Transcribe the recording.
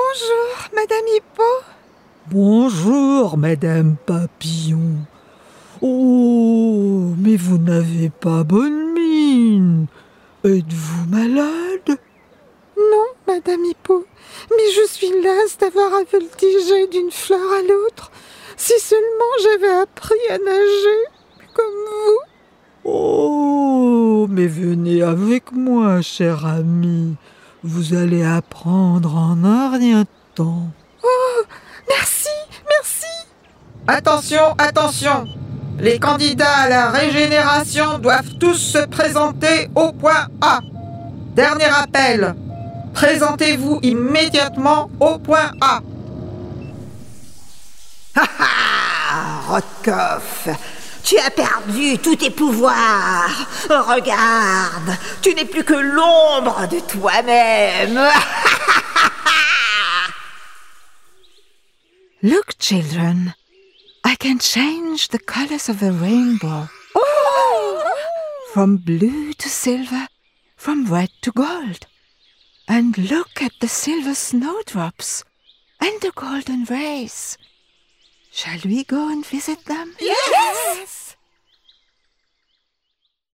Bonjour, Madame Hippo. Bonjour, Madame Papillon. Oh, mais vous n'avez pas bonne mine. Êtes-vous malade? Non, Madame Hippo, mais je suis lasse d'avoir à voltiger d'une fleur à l'autre. Si seulement j'avais appris à nager, comme vous. Oh, mais venez avec moi, cher ami. Vous allez apprendre en un rien de temps. Oh, merci, merci. Attention, attention! Les candidats à la régénération doivent tous se présenter au point A. Dernier appel. Présentez-vous immédiatement au point A. Rotkopf, tu as perdu tous tes pouvoirs. Regarde, tu n'es plus que l'ombre de toi-même. Look, children, I can change the colors of the rainbow. From blue to silver, from red to gold. And look at the silver snowdrops and the golden rays. Shall we go and visit them? Yes!